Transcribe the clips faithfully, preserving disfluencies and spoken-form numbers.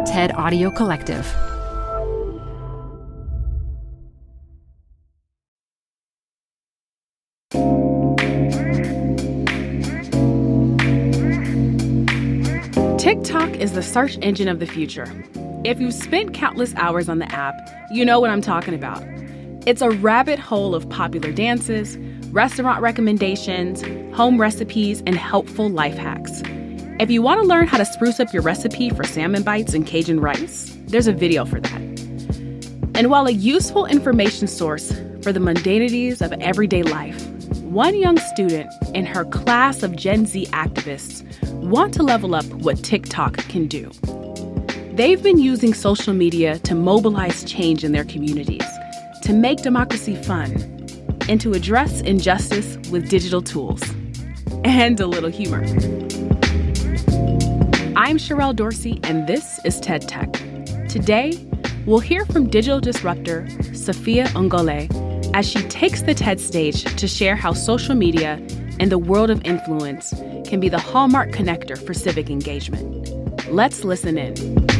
TED Audio Collective. TikTok is the search engine of the future. If you've spent countless hours on the app, you know what I'm talking about. It's a rabbit hole of popular dances, restaurant recommendations, home recipes, and helpful life hacks. If you want to learn how to spruce up your recipe for salmon bites and Cajun rice, there's a video for that. And while a useful information source for the mundanities of everyday life, one young student and her class of Gen Z activists want to level up what TikTok can do. They've been using social media to mobilize change in their communities, to make democracy fun, and to address injustice with digital tools. And a little humor. I'm Sherelle Dorsey, and this is TED Tech. Today, we'll hear from digital disruptor Sophia Ngole as she takes the TED stage to share how social media and the world of influence can be the hallmark connector for civic engagement. Let's listen in.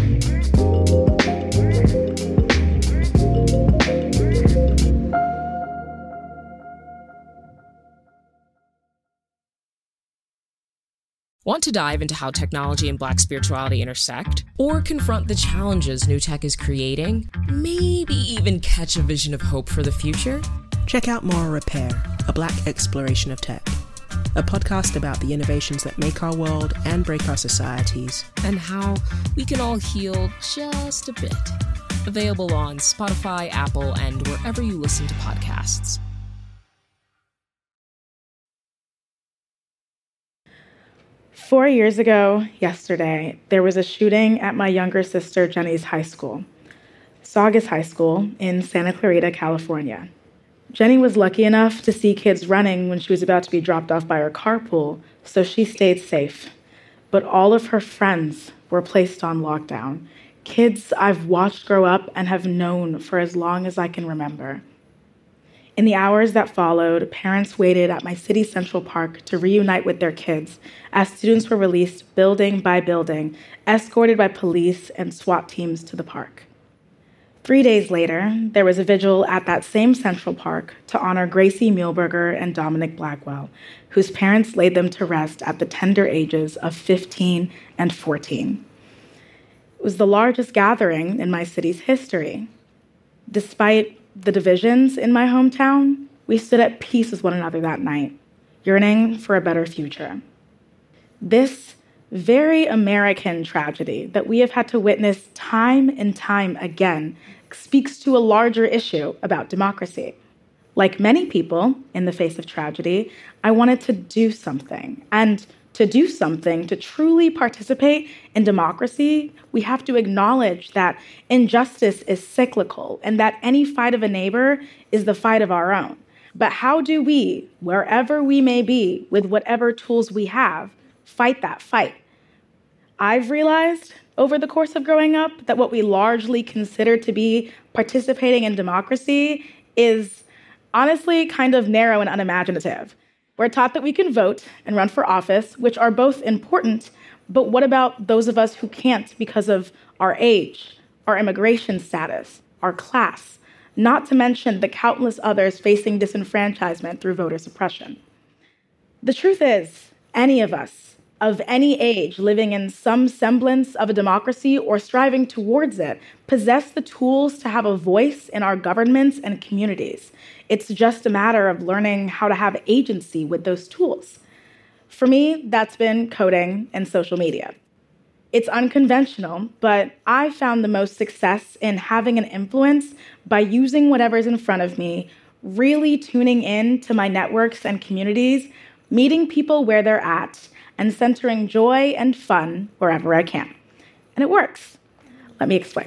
Want to dive into how technology and Black spirituality intersect? Or confront the challenges new tech is creating? Maybe even catch a vision of hope for the future? Check out Moral Repair, a Black exploration of tech. A podcast about the innovations that make our world and break our societies. And how we can all heal just a bit. Available on Spotify, Apple, and wherever you listen to podcasts. Four years ago, yesterday, there was a shooting at my younger sister Jenny's high school, Saugus High School in Santa Clarita, California. Jenny was lucky enough to see kids running when she was about to be dropped off by her carpool, so she stayed safe. But all of her friends were placed on lockdown, kids I've watched grow up and have known for as long as I can remember. In the hours that followed, parents waited at my city central park to reunite with their kids as students were released building by building, escorted by police and SWAT teams to the park. Three days later, there was a vigil at that same Central Park to honor Gracie Muehlberger and Dominic Blackwell, whose parents laid them to rest at the tender ages of fifteen and fourteen. It was the largest gathering in my city's history. Despite the divisions in my hometown, we stood at peace with one another that night, yearning for a better future. This very American tragedy that we have had to witness time and time again speaks to a larger issue about democracy. Like many people in the face of tragedy, I wanted to do something. And to do something, to truly participate in democracy, we have to acknowledge that injustice is cyclical and that any fight of a neighbor is the fight of our own. But how do we, wherever we may be, with whatever tools we have, fight that fight? I've realized over the course of growing up that what we largely consider to be participating in democracy is honestly kind of narrow and unimaginative. We're taught that we can vote and run for office, which are both important, but what about those of us who can't because of our age, our immigration status, our class, not to mention the countless others facing disenfranchisement through voter suppression? The truth is, any of us, of any age, living in some semblance of a democracy or striving towards it, possess the tools to have a voice in our governments and communities. It's just a matter of learning how to have agency with those tools. For me, that's been coding and social media. It's unconventional, but I found the most success in having an influence by using whatever's in front of me, really tuning in to my networks and communities, meeting people where they're at, and centering joy and fun wherever I can. And it works. Let me explain.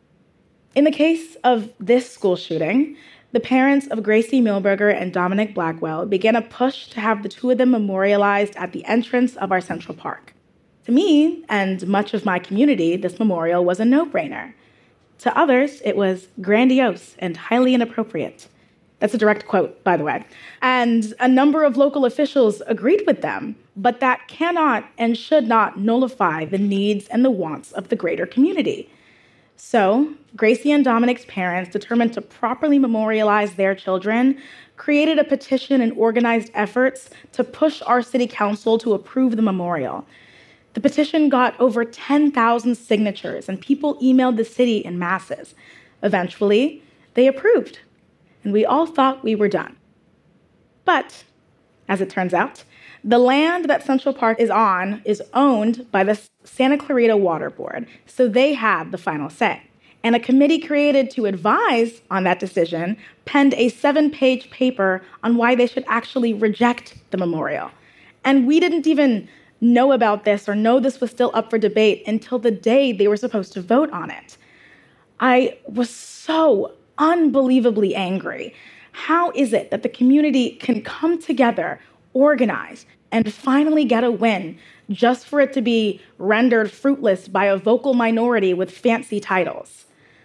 In the case of this school shooting, the parents of Gracie Muehlberger and Dominic Blackwell began a push to have the two of them memorialized at the entrance of our Central Park. To me, and much of my community, this memorial was a no-brainer. To others, it was grandiose and highly inappropriate. That's a direct quote, by the way. And a number of local officials agreed with them, but that cannot and should not nullify the needs and the wants of the greater community. So Gracie and Dominic's parents, determined to properly memorialize their children, created a petition and organized efforts to push our city council to approve the memorial. The petition got over ten thousand signatures, and people emailed the city in masses. Eventually, they approved, and we all thought we were done. But, as it turns out, the land that Central Park is on is owned by the Santa Clarita Water Board, so they had the final say. And a committee created to advise on that decision penned a seven-page paper on why they should actually reject the memorial. And we didn't even know about this or know this was still up for debate until the day they were supposed to vote on it. I was so unbelievably angry. How is it that the community can come together, organize, and finally get a win just for it to be rendered fruitless by a vocal minority with fancy titles?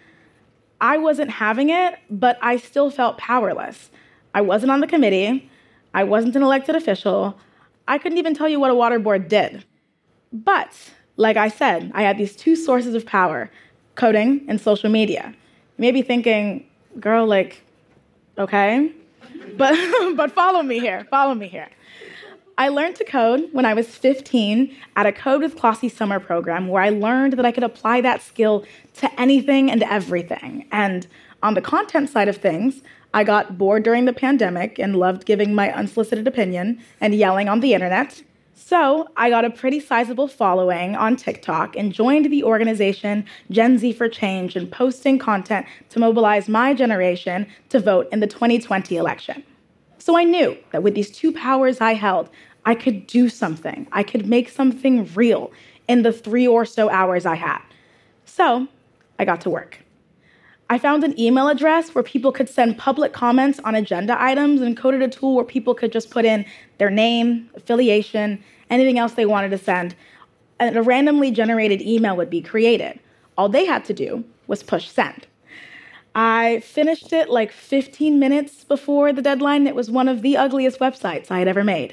I wasn't having it, but I still felt powerless. I wasn't on the committee. I wasn't an elected official. I couldn't even tell you what a water board did. But, like I said, I had these two sources of power, coding and social media. You may be thinking, girl, like, okay, but, but follow me here, follow me here. I learned to code when I was fifteen at a Code with Clossie summer program where I learned that I could apply that skill to anything and everything. And on the content side of things, I got bored during the pandemic and loved giving my unsolicited opinion and yelling on the internet. So I got a pretty sizable following on TikTok and joined the organization Gen Z for Change and posting content to mobilize my generation to vote in the twenty twenty election. So I knew that with these two powers I held, I could do something. I could make something real in the three or so hours I had. So I got to work. I found an email address where people could send public comments on agenda items and coded a tool where people could just put in their name, affiliation, anything else they wanted to send, and a randomly generated email would be created. All they had to do was push send. I finished it like fifteen minutes before the deadline. It was one of the ugliest websites I had ever made.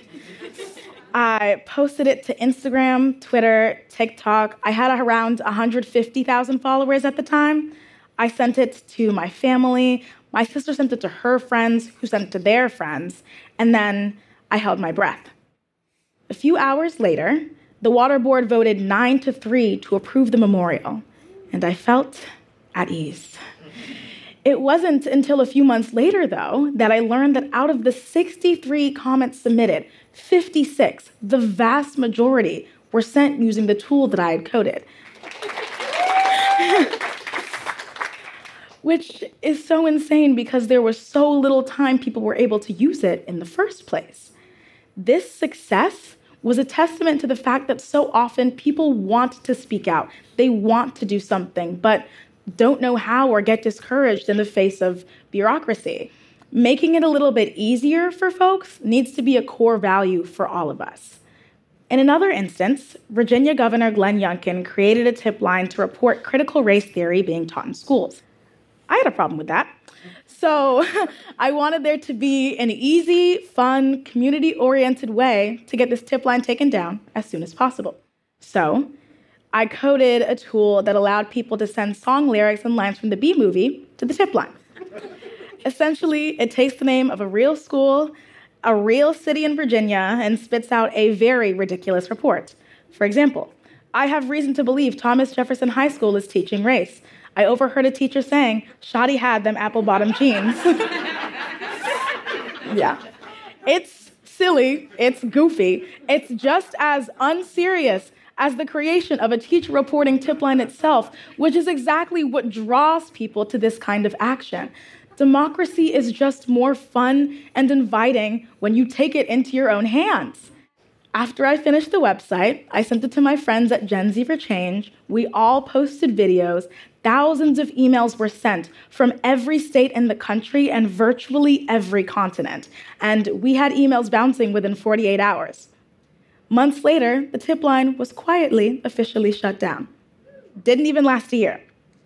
I posted it to Instagram, Twitter, TikTok. I had around one hundred fifty thousand followers at the time. I sent it to my family. My sister sent it to her friends, who sent it to their friends. And then I held my breath. A few hours later, the water board voted nine to three to approve the memorial. And I felt at ease. It wasn't until a few months later, though, that I learned that out of the sixty-three comments submitted, fifty-six, the vast majority, were sent using the tool that I had coded. Which is so insane because there was so little time people were able to use it in the first place. This success was a testament to the fact that so often people want to speak out. They want to do something, but don't know how or get discouraged in the face of bureaucracy. Making it a little bit easier for folks needs to be a core value for all of us. In another instance, Virginia Governor Glenn Youngkin created a tip line to report critical race theory being taught in schools. I had a problem with that. So I wanted there to be an easy, fun, community-oriented way to get this tip line taken down as soon as possible. So I coded a tool that allowed people to send song lyrics and lines from the Bee Movie to the tip line. Essentially, it takes the name of a real school, a real city in Virginia, and spits out a very ridiculous report. For example, I have reason to believe Thomas Jefferson High School is teaching race. I overheard a teacher saying, Shotty had them apple-bottom jeans. Yeah. It's silly. It's goofy. It's just as unserious as the creation of a teacher reporting tip line itself, which is exactly what draws people to this kind of action. Democracy is just more fun and inviting when you take it into your own hands. After I finished the website, I sent it to my friends at Gen Z for Change. We all posted videos. Thousands of emails were sent from every state in the country and virtually every continent. And we had emails bouncing within forty-eight hours. Months later, the tip line was quietly officially shut down. Didn't even last a year.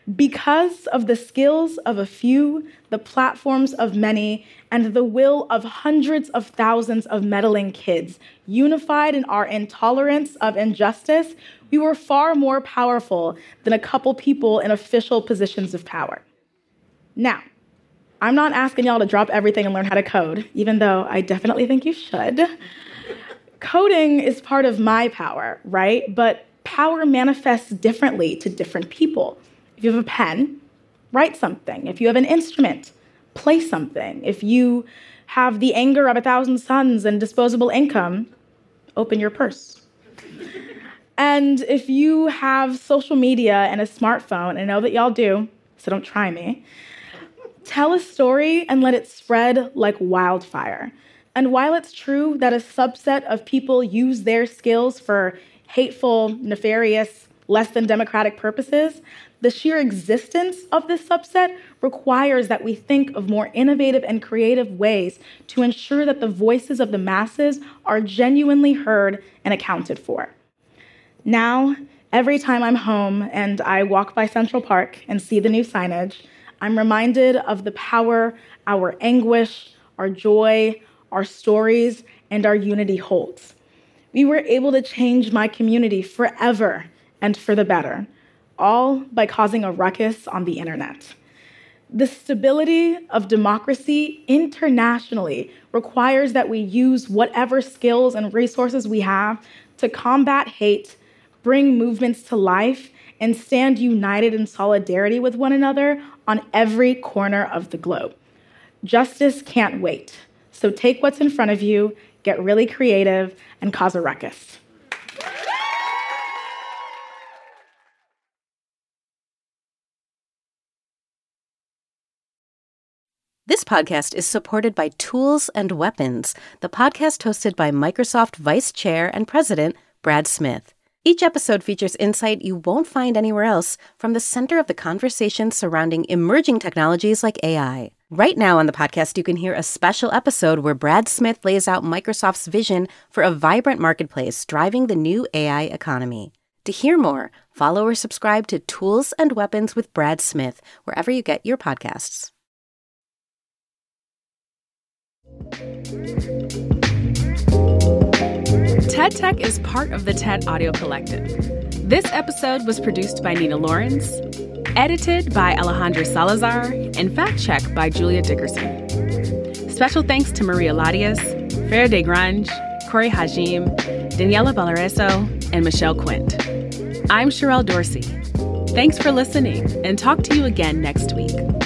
Because of the skills of a few, the platforms of many, and the will of hundreds of thousands of meddling kids, unified in our intolerance of injustice, we were far more powerful than a couple people in official positions of power. Now, I'm not asking y'all to drop everything and learn how to code, even though I definitely think you should. Coding is part of my power, right? But power manifests differently to different people. If you have a pen, write something. If you have an instrument, play something. If you have the anger of a thousand suns and disposable income, open your purse. And if you have social media and a smartphone, and I know that y'all do, so don't try me, tell a story and let it spread like wildfire. And while it's true that a subset of people use their skills for hateful, nefarious, less than democratic purposes, the sheer existence of this subset requires that we think of more innovative and creative ways to ensure that the voices of the masses are genuinely heard and accounted for. Now, every time I'm home and I walk by Central Park and see the new signage, I'm reminded of the power our anguish, our joy, our stories, and our unity holds. We were able to change my community forever and for the better, all by causing a ruckus on the internet. The stability of democracy internationally requires that we use whatever skills and resources we have to combat hate, bring movements to life, and stand united in solidarity with one another on every corner of the globe. Justice can't wait. So take what's in front of you, get really creative, and cause a ruckus. This podcast is supported by Tools and Weapons, the podcast hosted by Microsoft Vice Chair and President Brad Smith. Each episode features insight you won't find anywhere else from the center of the conversation surrounding emerging technologies like A I. Right now on the podcast, you can hear a special episode where Brad Smith lays out Microsoft's vision for a vibrant marketplace driving the new A I economy. To hear more, follow or subscribe to Tools and Weapons with Brad Smith wherever you get your podcasts. TED Tech is part of the TED Audio Collective. This episode was produced by Nina Lawrence, edited by Alejandra Salazar, and fact-checked by Julia Dickerson. Special thanks to Maria Ladias, Farah De Grange, Corey Hajim, Daniela Valareso, and Michelle Quint. I'm Sherelle Dorsey. Thanks for listening, and talk to you again next week.